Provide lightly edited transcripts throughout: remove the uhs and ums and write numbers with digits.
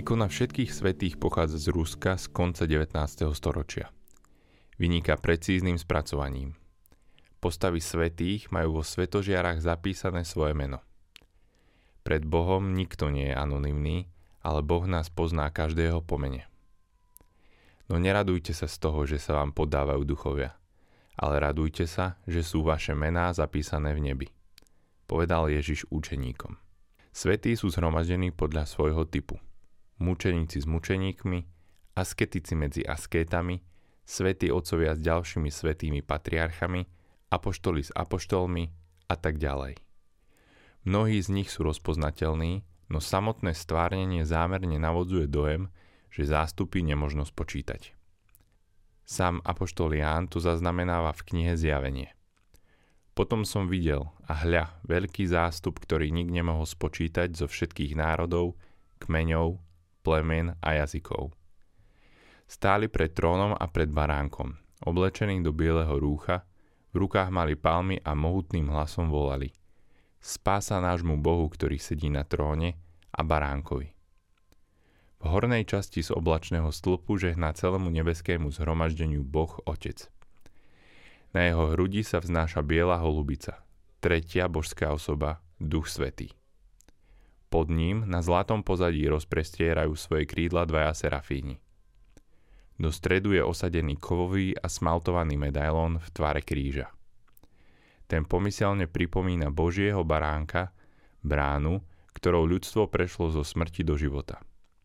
Ikona všetkých svätých pochádza z Ruska z konca 19. storočia. Vyniká precíznym spracovaním. Postavy svätých majú vo svetožiarach zapísané svoje meno. Pred Bohom nikto nie je anonymný, ale Boh nás pozná každého po mene. No neradujte sa z toho, že sa vám podávajú duchovia, ale radujte sa, že sú vaše mená zapísané v nebi, povedal Ježiš učeníkom. Svätí sú zhromaždení podľa svojho typu. Mučeníci s mučeníkmi, asketici medzi askétami, svätí otcovia s ďalšími svätými patriarchami, apoštoli s apoštolmi a tak ďalej. Mnohí z nich sú rozpoznateľní, no samotné stvárnenie zámerne navodzuje dojem, že zástupy nemožno spočítať. Sám apoštol Ján to zaznamenáva v knihe Zjavenie. Potom som videl a hľa, veľký zástup, ktorý nik nemohol spočítať zo všetkých národov, kmeňov, plemien a jazykov. Stáli pred trónom a pred baránkom, oblečení do bieleho rúcha, v rukách mali palmy a mohutným hlasom volali: Spása nášmu Bohu, ktorý sedí na tróne, a baránkovi. V hornej časti z oblačného stĺpu žehná celému nebeskému zhromaždeniu Boh Otec. Na jeho hrudi sa vznáša biela holubica, tretia božská osoba, Duch Svätý. Pod ním na zlatom pozadí rozprestierajú svoje krídla dvaja serafíni. Do stredu je osadený kovový a smaltovaný medailón v tvare kríža. Ten pomyselne pripomína Božieho baránka, bránu, ktorou ľudstvo prešlo zo smrti do života.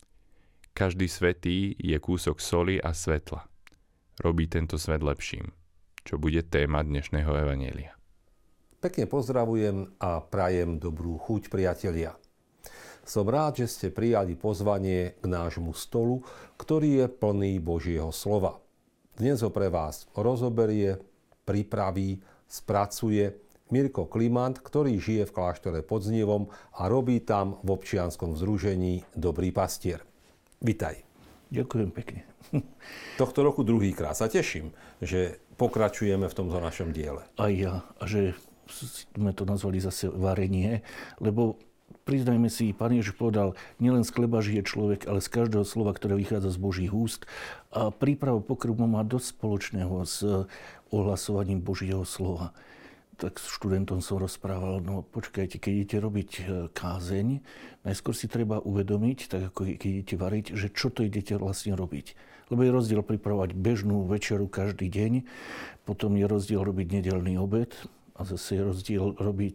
Každý svätý je kúsok soli a svetla. Robí tento svet lepším, čo bude téma dnešného evanjelia. Pekne pozdravujem a prajem dobrú chuť, priatelia. Som rád, že ste prijali pozvanie k nášmu stolu, ktorý je plný Božieho slova. Dnes ho pre vás rozoberie, pripraví, spracuje Mirko Klimant, ktorý žije v kláštore pod Znivom a robí tam v občianskom združení Dobrý pastier. Vitaj. Ďakujem pekne. Tohto roku druhýkrát sa teším, že pokračujeme v tomto našom diele. Aj ja, a že sme to nazvali zase varenie, lebo priznajme si, Pán Ježiš povedal, nielen z chleba žije človek, ale z každého slova, ktoré vychádza z Božích úst. A príprava pokrmu má dosť spoločného s ohlasovaním Božieho slova. Tak s študentom som rozprával, no počkajte, keď idete robiť kázeň, najskôr si treba uvedomiť, tak ako keď idete variť, že čo to idete vlastne robiť. Lebo je rozdiel pripravovať bežnú večeru každý deň, potom je rozdiel robiť nedeľný obed a zase je rozdiel robiť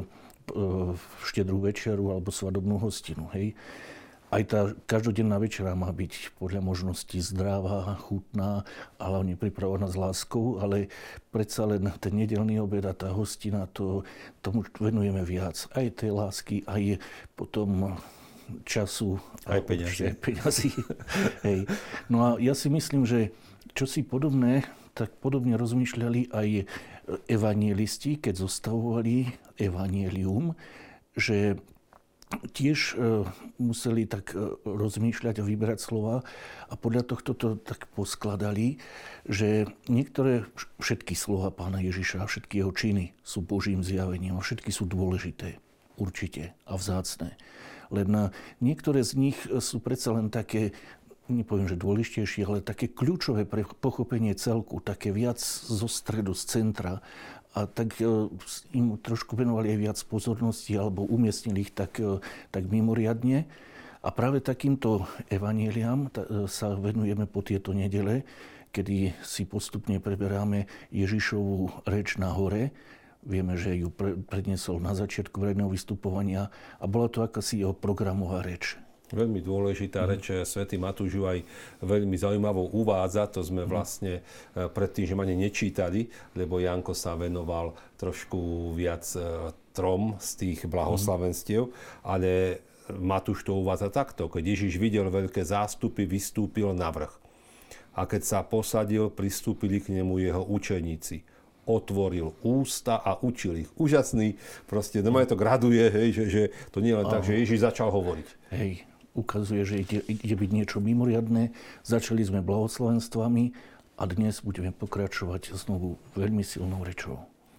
štedrú večeru alebo svadobnú hostinu. Hej. Aj tá každodenná večera má byť podľa možností zdravá, chutná a hlavne pripravená s láskou, ale predsa len ten nedeľný obed a tá hostina, tomu venujeme viac. Aj tej lásky, aj potom času. Aj peňazí. Hej. No a ja si myslím, že čosi podobné, tak podobne rozmýšľali aj evanjelisti, keď zostavovali evanjelium, že tiež museli tak rozmýšľať a vyberať slova a podľa tohto to tak poskladali, že niektoré, všetky slova Pána Ježiša a všetky jeho činy sú Božím zjavením a všetky sú dôležité, určite a vzácne. Len niektoré z nich sú predsa len také, nepoviem, že dôležitejšie, ale také kľúčové pre pochopenie celku, také viac zo stredu, z centra. A tak im trošku venovali aj viac pozornosti alebo umiestnili ich tak mimoriadne. A práve takýmto evanjeliám sa venujeme po tieto nedele, kedy si postupne preberáme Ježišovu reč na hore. Vieme, že ju predniesol na začiatku verejného vystupovania a bola to akási jeho programová reč. Veľmi dôležitá reč, svätý Matúš ju aj veľmi zaujímavou uvádza, to sme vlastne predtým, že ma ani nečítali, lebo Janko sa venoval trošku viac trom z tých blahoslavenstiev, ale Matúš to uvádza takto, keď Ježiš videl veľké zástupy, vystúpil na vrch. A keď sa posadil, pristúpili k nemu jeho učeníci. Otvoril ústa a učil ich. Úžasný, proste, normálne to graduje, hej, že to nie len tak, že Ježiš začal hovoriť. Hej. Ukazuje, že ide byť niečo mimoriadne. Začali sme blahoslavenstvami a dnes budeme pokračovať znovu veľmi silnou rečou.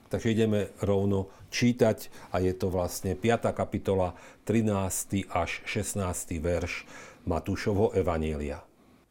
Takže ideme rovno čítať a je to vlastne 5. kapitola, 13. až 16. verš Matúšovho evanjelia.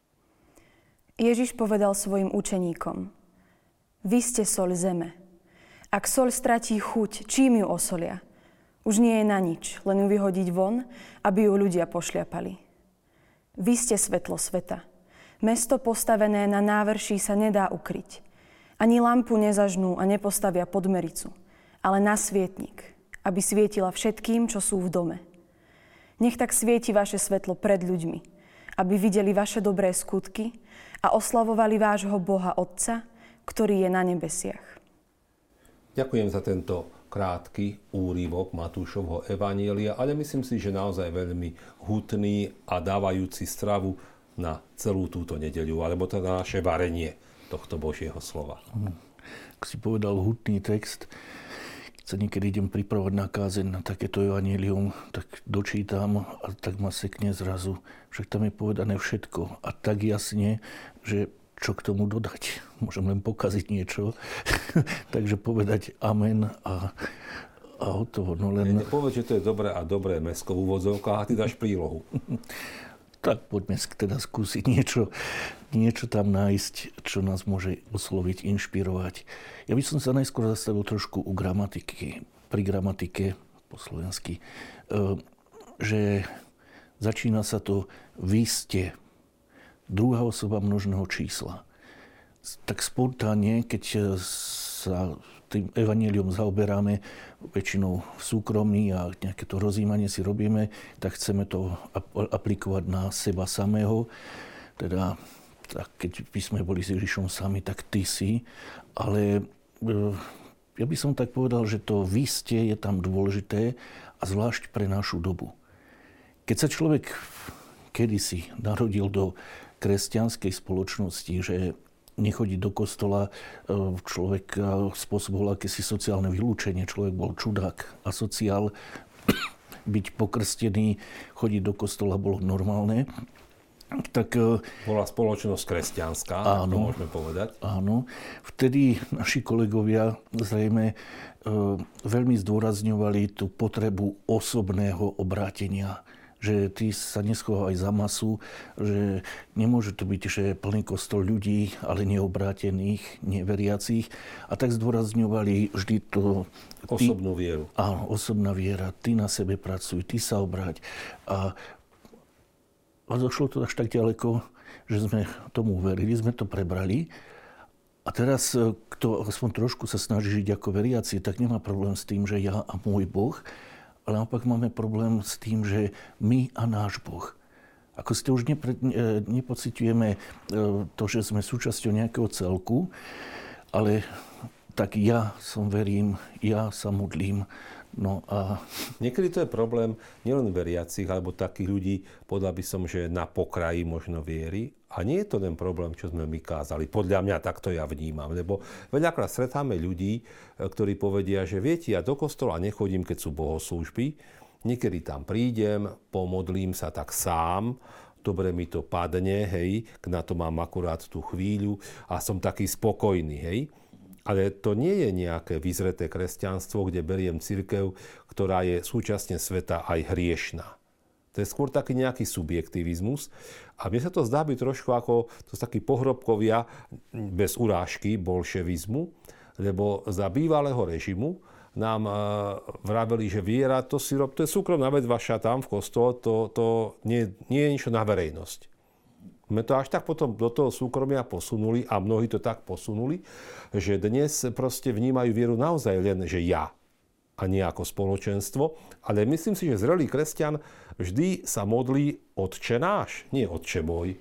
Ježiš povedal svojim učeníkom: Vy ste soľ zeme. Ak soľ stratí chuť, čím ju osolia? Už nie je na nič, len ju vyhodiť von, aby ju ľudia pošliapali. Vy ste svetlo sveta. Mesto postavené na návrší sa nedá ukryť. Ani lampu nezažnú a nepostavia pod mericu, ale na svietnik, aby svietila všetkým, čo sú v dome. Nech tak svieti vaše svetlo pred ľuďmi, aby videli vaše dobré skutky a oslavovali vášho Boha Otca, ktorý je na nebesiach. Ďakujem za tento krátky úryvok Matúšovho evanjelia, ale myslím si, že naozaj veľmi hutný a dávajúci stravu na celú túto nedeľu, alebo to na naše varenie tohto Božieho slova. Ak si povedal hutný text, keď sa niekedy idem pripravovať na kázeň, na takéto evanjelium, tak dočítam a tak ma sekne zrazu. Však tam je povedané všetko a tak jasne, že čo k tomu dodať? Môžem len pokaziť niečo. Takže povedať amen a hotovo. No len... Povedz, že to je dobré a dobré mäsko v úvodzovkách a ty dáš prílohu. Tak poďme teda skúsiť niečo tam nájsť, čo nás môže osloviť, inšpirovať. Ja by som sa najskôr zastavil trošku u gramatiky, pri gramatike po slovensky, že začína sa to vy ste, druhá osoba množného čísla. Tak spontánne, keď sa tým evanjeliom zaoberáme, väčšinou v súkromí a nejaké to rozjímanie si robíme, tak chceme to aplikovať na seba samého. Teda, tak keď by sme boli s Ježišom sami, tak ty si. Ale ja by som tak povedal, že to vy ste je tam dôležité a zvlášť pre našu dobu. Keď sa človek kedysi narodil do kresťanskej spoločnosti, že nechodí do kostola, človek spôsoboval akési sociálne vylúčenie, človek bol čudák, asociál, byť pokrstený, chodiť do kostola bolo normálne. Tak, bola spoločnosť kresťanská, áno, to môžeme povedať. Áno. Vtedy naši kolegovia zrejme veľmi zdôrazňovali tú potrebu osobného obrátenia. Že ty sa neschovávaj za masu, že nemôže to byť, že je plný kostol ľudí, ale neobrátených, neveriacich. A tak zdôrazňovali vždy to... Osobnú vieru. Áno, osobná viera. Ty na sebe pracuj, ty sa obráť. A došlo to až tak ďaleko, že sme tomu uverili, sme to prebrali. A teraz, kto aspoň trošku sa snaží žiť ako veriaci, tak nemá problém s tým, že ja a môj Boh, ale naopak máme problém s tým, že my a náš Boh. Ako ste už nepociťujeme to, že sme súčasťou nejakého celku, ale tak ja som verím, ja sa modlím. No a... Niekedy to je problém nielen veriacich, alebo takých ľudí, podľa by som, že na pokraji možno viery. A nie je to ten problém, čo sme my kázali. Podľa mňa takto ja vnímam. Lebo veľakrát stretáme ľudí, ktorí povedia, že viete, ja do kostola nechodím, keď sú bohoslúžby. Niekedy tam prídem, pomodlím sa tak sám, dobre mi to padne, hej, na to mám akurát tú chvíľu a som taký spokojný, hej. Ale to nie je nejaké vyzreté kresťanstvo, kde beriem cirkev, ktorá je súčasne sveta aj hriešna. To je skôr taký nejaký subjektivizmus. A mne sa to zdá byť trošku ako to takí pohrobkovia bez urážky bolševizmu, lebo za bývalého režimu nám vraveli, že viera, to je súkromná vec vaša tam v kostole, to nie je niečo na verejnosť. My to až tak potom do toho súkromia posunuli a mnohí to tak posunuli, že dnes proste vnímajú vieru naozaj len, že ja a nie ako spoločenstvo. Ale myslím si, že zrelý kresťan vždy sa modlí Otče náš, nie Otče môj.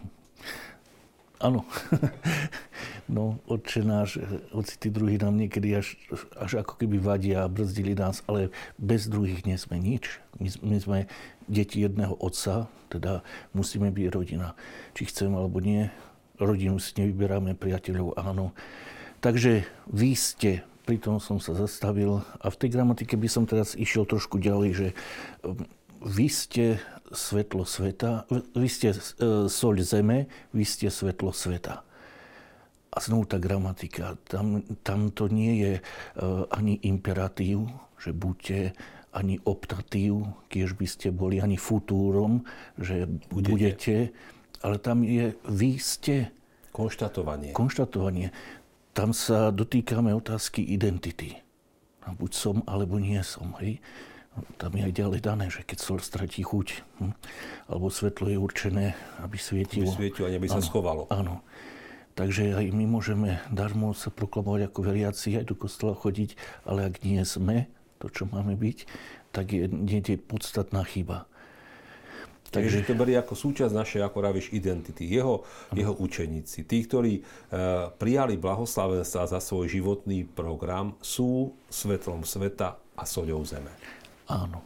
Áno. No, Otče náš, hoci tí druhí nám niekedy až ako keby vadia a brzdili nás, ale bez druhých nie sme nič. My sme deti jedného otca, teda musíme byť rodina. Či chceme alebo nie, rodinu si nevyberáme, priateľov áno. Takže vy ste, pri tom som sa zastavil a v tej gramatike by som teraz išiel trošku ďalej, že vy ste svetlo sveta, vy ste soľ zeme, vy ste svetlo sveta. A znovu tá gramatika. Tam to nie je ani imperatív, že buďte, ani optatív, kiež by ste boli, ani futúrom, že budete. Ale tam je vy ste. Konštatovanie. Tam sa dotýkame otázky identity. Buď som, alebo nie som. Hej? Tam je aj ďalej dané, že keď sol stratí chuť, alebo svetlo je určené, aby svietilo. Aby svietilo a neby sa schovalo. Áno. Takže aj my môžeme darmo sa proklamovať ako veriaci, aj do kostola chodiť, ale ak nie sme to, čo máme byť, tak je niekde podstatná chyba. Takže to berie ako súčasť našej, ako vravíš, identity. Jeho učeníci, tí, ktorí prijali blahoslavenstva za svoj životný program, sú svetlom sveta a soľou zeme. Áno.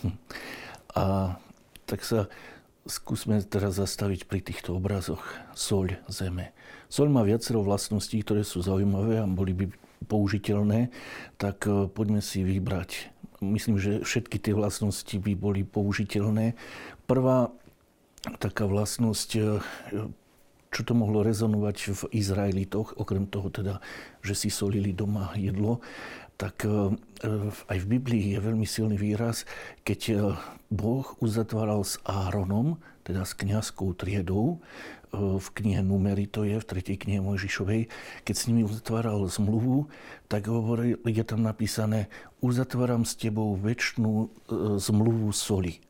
A tak sa skúsme teraz zastaviť pri týchto obrazoch. Soľ zeme. Soľ má viacero vlastností, ktoré sú zaujímavé a boli by použiteľné, tak poďme si vybrať. Myslím, že všetky tie vlastnosti by boli použiteľné. Prvá taká vlastnosť, čo to mohlo rezonovať v Izraelitoch, okrem toho teda, že si solili doma jedlo, tak aj v Biblii je veľmi silný výraz, keď Boh uzatváral s Áronom, teda s kňazskou triedou, v knihe Númery to je, v 3. knihe Mojžišovej, keď s nimi uzatváral zmluvu, tak je tam napísané: uzatváram s tebou večnú zmluvu soli.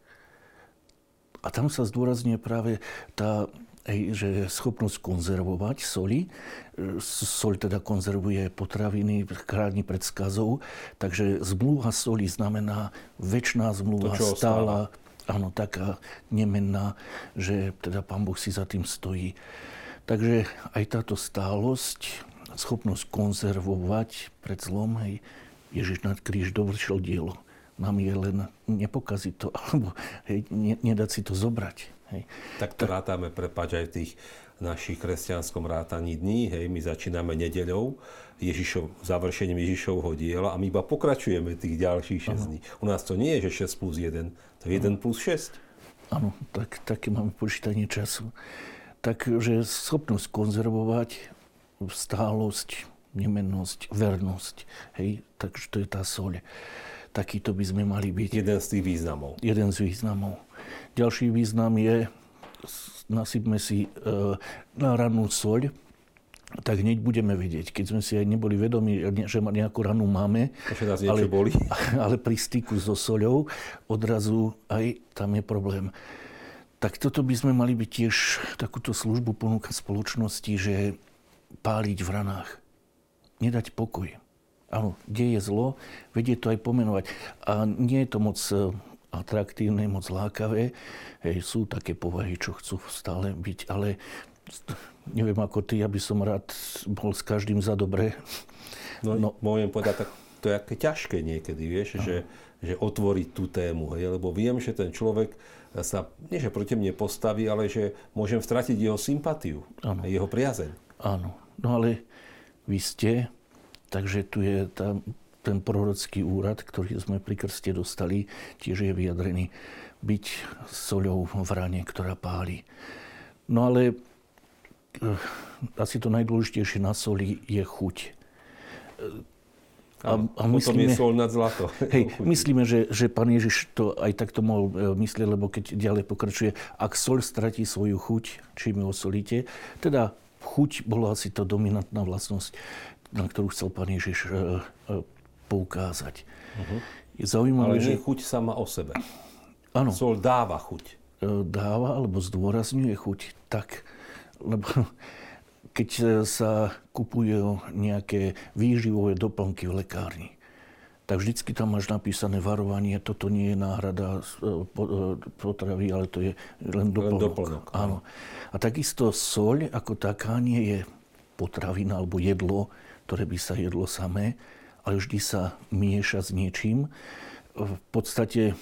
A tam sa zdôrazňuje práve tá, že schopnosť konzervovať soli. Soľ teda konzervuje potraviny, chráni pred skazou. Takže zmluva soli znamená večná zmluva, stála. Áno, taká nemenná, že teda Pán Boh si za tým stojí. Takže aj táto stálosť, schopnosť konzervovať pred zlom, Ježiš na kríž dovršil dielo. Nám je len nepokaziť to, alebo nedať si to zobrať. Hej. Tak to rátame, prepáč, aj v tých našich kresťanskom rátaní dní. Hej, my začíname nedeľou, završením Ježišovho diela a my iba pokračujeme tých ďalších 6 dní. U nás to nie je, že 6 plus 1, to je 1 plus 6. Áno, také máme počítanie času. Takže schopnosť konzervovať, stálosť, nemennosť, vernosť. Hej, takže to je tá soľ. Takýto by sme mali byť. Jeden z tých významov. Jeden z významov. Ďalší význam je, nasypme si na rannú soľ, tak hneď budeme vedieť. Keď sme si aj neboli vedomi, že nejakú ranu máme, ale pri styku so soľou odrazu aj tam je problém. Tak toto by sme mali byť tiež takúto službu ponúkať spoločnosti, že páliť v ranách. Nedať pokoj. Áno, kde je zlo, vedie to aj pomenovať. A nie je to moc atraktívne, moc lákavé. Sú také povahy, čo chcú stále byť, ale neviem ako ty, aby som rád bol s každým za dobre. No. Môžem povedať, tak to je aké ťažké niekedy, vieš, že otvoriť tú tému, lebo viem, že ten človek sa, nie že proti mne postaví, ale že môžem stratiť jeho sympatiu, jeho priazeň. Áno, no ale vy ste, takže tu je ten prorocký úrad, ktorý sme pri krste dostali, tiež je vyjadrený byť soľou v rane, ktorá páli. No ale asi to najdôležitejšie na soli je chuť. A myslíme, je soľ nad zlato. Myslíme, že Pán Ježiš to aj takto mohol myslieť, lebo keď ďalej pokračuje, ak soľ stratí svoju chuť, čím ju osolíte, teda chuť bola asi to dominantná vlastnosť, na ktorú chcel Pán Ježiš poukázať. Je zaujímavé, ale nie chuť sama o sebe. Áno. Soľ dáva chuť. Dáva alebo zdôrazňuje chuť tak, lebo keď sa kupujú nejaké výživové doplnky v lekárni, tak vždycky tam máš napísané varovanie, toto nie je náhrada potravy, ale to je len doplnok. Áno. A takisto soľ ako taká nie je potravina alebo jedlo, ktoré by sa jedlo samé, ale vždy sa mieša s niečím. V podstate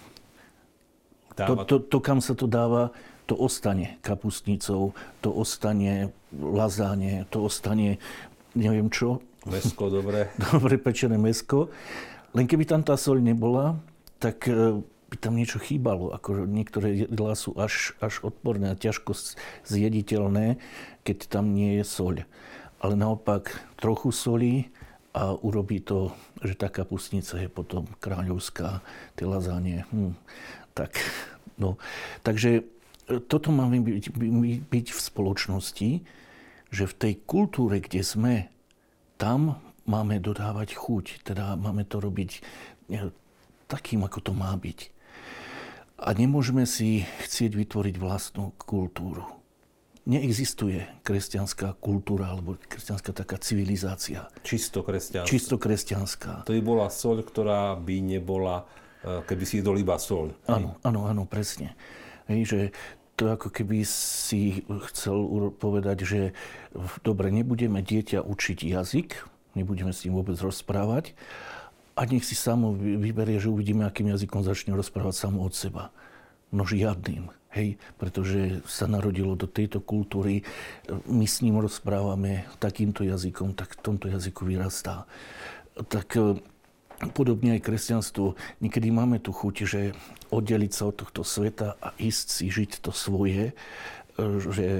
to, kam sa to dáva, to ostane kapustnicou, to ostane lazáne, to ostane neviem čo. Mäsko, dobre. Dobre pečené mäsko. Len keby tam tá soľ nebola, tak by tam niečo chýbalo. Ako niektoré jedlá sú až odporné a ťažko zjediteľné, keď tam nie je soľ. ale naopak trochu soli a urobí to, že tá kapustnica je potom kráľovská, tie lazánie. Tak, no. Takže toto máme byť v spoločnosti, že v tej kultúre, kde sme, tam máme dodávať chuť, teda máme to robiť takým, ako to má byť. A nemôžeme si chcieť vytvoriť vlastnú kultúru. Neexistuje kresťanská kultúra alebo kresťanská taká civilizácia. Čisto kresťanská. Čisto kresťanská. To by bola soľ, ktorá by nebola, keby si jedol iba soľ. Áno, presne. Hej, že to ako keby si chcel povedať, že dobre, nebudeme dieťa učiť jazyk, nebudeme s ním vôbec rozprávať a nech si samo vyberie, že uvidíme, akým jazykom začne rozprávať samo od seba. No žiadnym. Hej, pretože sa narodilo do tejto kultúry, my s ním rozprávame takýmto jazykom, tak v tomto jazyku vyrastá. Tak podobne aj kresťanstvo. Niekedy máme tu chuť, že oddeliť sa od tohto sveta a ísť si žiť to svoje, že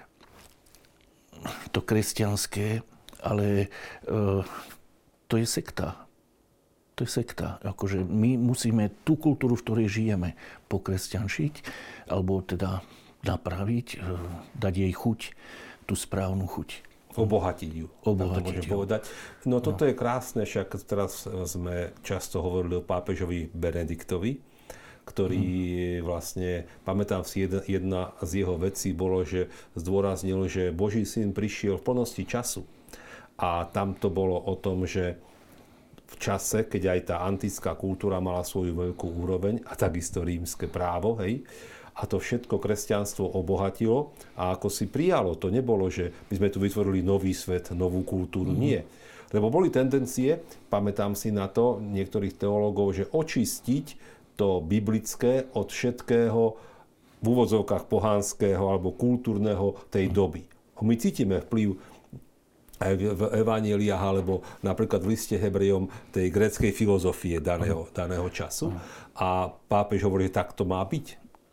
to kresťanské, ale to je sekta. To je sekta. Akože my musíme tú kultúru, v ktorej žijeme, pokresťanšiť, alebo teda napraviť, dať jej chuť, tú správnu chuť. Obohatiť ju. Obohatiť ju. Povedať. No toto je krásne, však teraz sme často hovorili o pápežovi Benediktovi, ktorý vlastne, pamätám si, jedna z jeho vecí bolo, že zdôraznil, že Boží syn prišiel v plnosti času. A tam to bolo o tom, že v čase, keď aj tá antická kultúra mala svoju veľkú úroveň a takisto rímske právo, hej, a to všetko kresťanstvo obohatilo a ako si prijalo. To nebolo, že my sme tu vytvorili nový svet, novú kultúru. Nie. Lebo boli tendencie, pamätám si na to niektorých teológov, že očistiť to biblické od všetkého v úvodzovkách pohanského alebo kultúrneho tej doby. My cítime vplyv aj v evanjeliách, alebo napríklad v liste Hebrejom tej gréckej filozofie daného času. A pápež hovorí, že tak to má byť.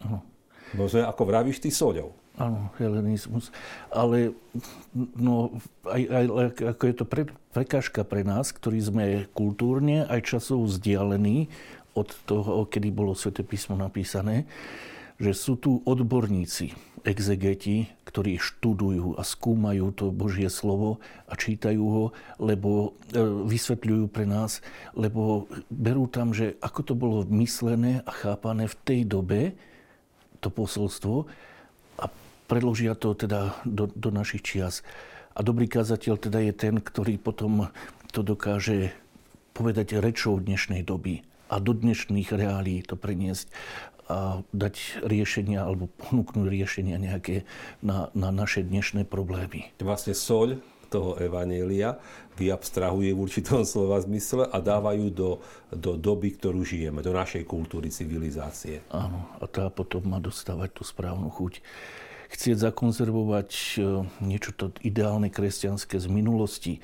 No, ako vravíš ty, soľou. Áno, helenizmus. Ale no, aj ako je to prekážka pre nás, ktorí sme kultúrne aj časovo vzdialení od toho, kedy bolo Sväté písmo napísané, že sú tu odborníci, exegeti, ktorí študujú a skúmajú to Božie slovo a čítajú ho, lebo vysvetľujú pre nás, lebo berú tam, že ako to bolo myslené a chápané v tej dobe, to posolstvo, a predložia to teda do našich čias. A dobrý kazateľ teda je ten, ktorý potom to dokáže povedať rečou dnešnej doby a do dnešných reálií to preniesť a dať riešenia alebo ponúknuť riešenia nejaké na naše dnešné problémy. Vlastne soľ toho evanjelia vyabstrahuje v určitom slova zmysle a dávajú do doby, ktorú žijeme, do našej kultúry, civilizácie. Áno, a tá potom má dostávať tú správnu chuť. Chcieť zakonzervovať niečo to ideálne kresťanské z minulosti,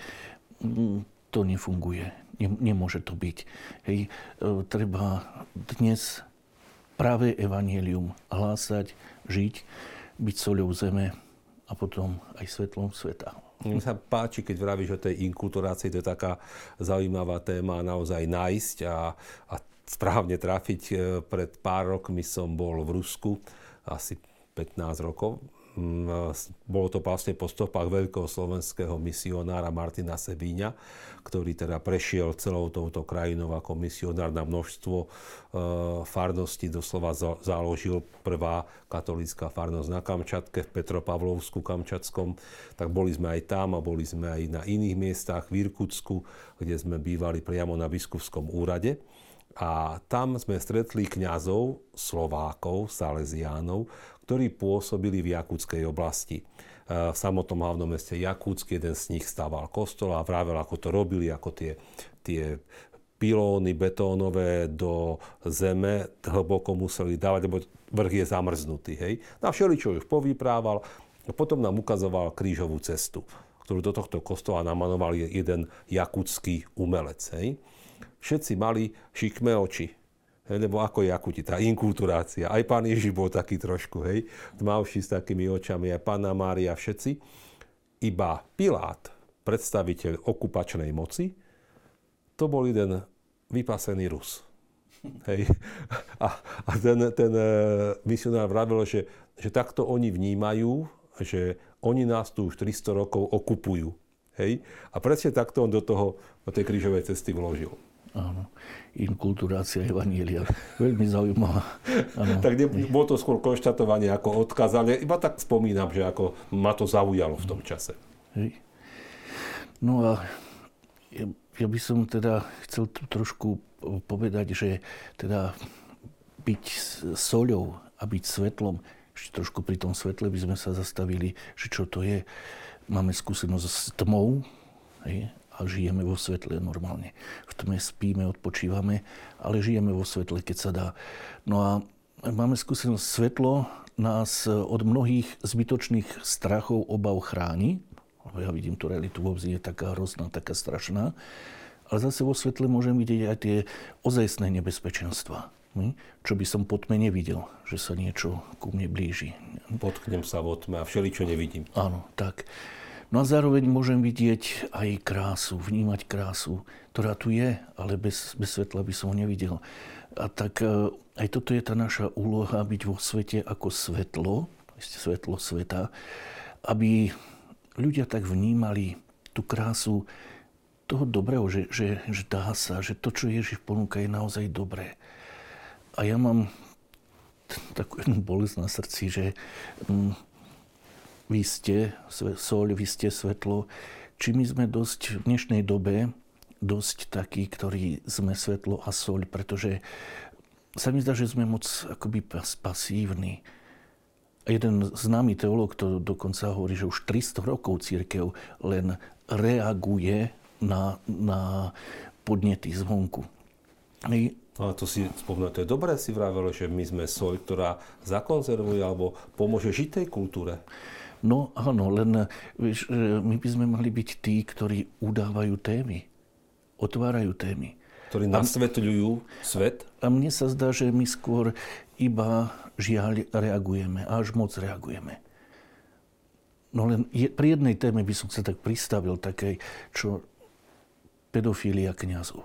to nefunguje. Nemôže to byť. Hej, treba dnes práve evanjelium hlásať, žiť, byť soľou zeme a potom aj svetlom sveta. Mne sa páči, keď vravíš o tej inkulturácii, to je taká zaujímavá téma naozaj nájsť a správne trafiť. Pred pár rokmi som bol v Rusku, asi 15 rokov. Bolo to vlastne po stopách veľkého slovenského misionára Martina Sebíňa, ktorý teda prešiel celou touto krajinou ako misionár na množstvo farností. Doslova založil prvá katolícka farnosť na Kamčatke, v Petropavlovsku Kamčatskom. Tak boli sme aj tam a boli sme aj na iných miestach, v Irkutsku, kde sme bývali priamo na biskupskom úrade. A tam sme stretli kňazov, Slovákov, Salesiánov, ktorí pôsobili v Jakutskej oblasti. V samotnom hlavnom meste Jakutsk, jeden z nich staval kostol a vravel, ako to robili, ako tie pilóny betónové do zeme hlboko museli dávať, lebo vrch je zamrznutý. Hej. Na všeličo už povyprával a potom nám ukazoval krížovú cestu, ktorú do tohto kostola namaloval jeden jakutský umelec. Hej. Všetci mali šikmé oči. Lebo ako Jakuti, tá inkulturácia. Aj pán Ježiš bol taký trošku, hej, tmavší s takými očami, aj Panna Mária, všetci. iba Pilát, predstaviteľ okupačnej moci, to bol jeden vypasený Rus. Hej. A ten misionár vravel, že takto oni vnímajú, že oni nás tu už 300 rokov okupujú. Hej. A presne takto on do tej krížovej cesty vložil. Áno, inkulturácia evanjelia. Veľmi zaujímavá. Áno. Tak bolo to skôr konštatovanie ako odkaz, ale iba tak spomínam, že ako ma to zaujalo v tom čase. Hej. No a ja by som teda chcel tu trošku povedať, že teda byť soľou a byť svetlom, ešte trošku pri tom svetle by sme sa zastavili, že čo to je. Máme skúsenosť s tmou, hej, a žijeme vo svetle normálne. V tme spíme, odpočívame, ale žijeme vo svetle, keď sa dá. No a máme skúsenosť, svetlo nás od mnohých zbytočných strachov, obav chráni. Ja vidím tú realitu vo vzduchu, je taká hrozná, taká strašná. Ale zase vo svetle môžem vidieť aj tie ozajstné nebezpečenstvá. Čo by som po tme nevidel, že sa niečo ku mne blíži. Potknem sa vo tme a všeličo nevidím. Áno, tak. No a zároveň môžem vidieť aj krásu, vnímať krásu, ktorá tu je, ale bez svetla by som ho nevidel. A tak aj toto je tá naša úloha, byť vo svete ako svetlo sveta, aby ľudia tak vnímali tú krásu toho dobrého, že dá sa, že to, čo Ježiš ponúka, je naozaj dobré. A ja mám takú jednu bolesť na srdci, že vy ste soľ, vy ste svetlo. Či my sme dosť v dnešnej dobe dosť takí, ktorí sme svetlo a soľ, pretože sa mi zdá, že sme moc akoby pasívni. A jeden známy teológ to dokonca hovorí, že už 300 rokov cirkev len reaguje na podnety zvonku. Ale to si spomínam, to je dobré si vravelo, že my sme soľ, ktorá zakonzervuje alebo pomôže žiť tej kultúre. No áno, len vieš, my by sme mali byť tí, ktorí udávajú témy, otvárajú témy. Ktorí nasvetľujú svet. A mne sa zdá, že my skôr iba žiaľ reagujeme, až moc reagujeme. No len pri jednej téme by som sa tak pristavil, takej, čo pedofília kňazov.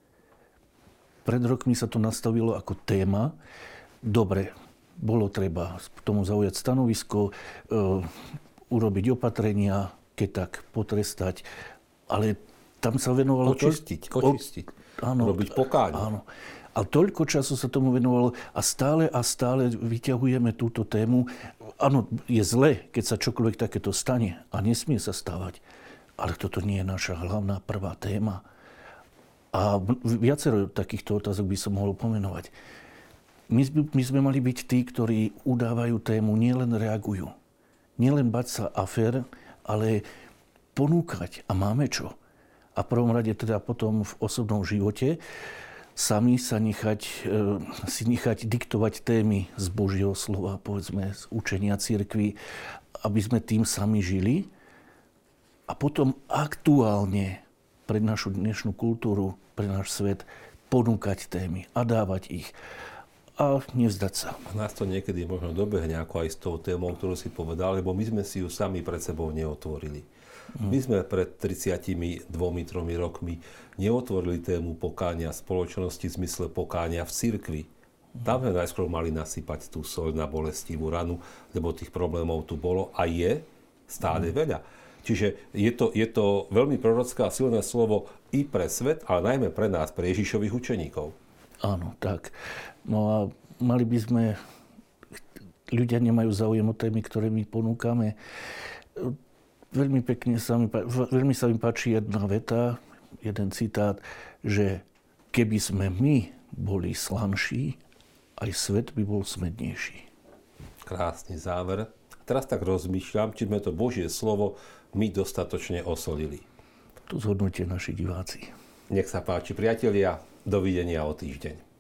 Pred rokmi sa to nastavilo ako téma. Dobre, bolo treba k tomu zaujať stanovisko, urobiť opatrenia, keď tak potrestať, ale tam sa venovalo... Očistiť. Áno, robiť pokáň. Áno. A toľko času sa tomu venovalo a stále vyťahujeme túto tému. Áno, je zle, keď sa čokoľvek takéto stane a nesmie sa stávať, ale toto nie je naša hlavná prvá téma. A viacero takýchto otázok by som mohol pomenovať. My sme mali byť tí, ktorí udávajú tému, nielen reagujú. Nielen bať sa afér, ale ponúkať. A máme čo? A v prvom rade teda potom v osobnom živote sami si nechať diktovať témy z Božieho slova, povedzme z učenia cirkvi, aby sme tým sami žili. A potom aktuálne pre našu dnešnú kultúru, pre náš svet ponúkať témy a dávať ich. A nevzdať sa. A nás to niekedy možno dobehne, ako aj s tou témou, ktorú si povedal, lebo my sme si ju sami pred sebou neotvorili. My sme pred 32-3 rokmi neotvorili tému pokánia spoločnosti v zmysle pokánia v cirkvi. Tam sme najskôr mali nasypať tú soľ na bolestivú ranu, lebo tých problémov tu bolo a je stále veľa. Čiže je to veľmi prorocké a silné slovo i pre svet, ale najmä pre nás, pre Ježišových učeníkov. Áno, tak. No a mali by sme... Ľudia nemajú záujem o témy, ktoré my ponúkame. Veľmi sa mi páči jedna veta, jeden citát, že keby sme my boli slanší, aj svet by bol smednejší. Krásny záver. Teraz tak rozmýšľam, či sme to Božie slovo my dostatočne osolili. To zhodnotia naši diváci. Nech sa páči, priatelia. Dovidenia o týždeň.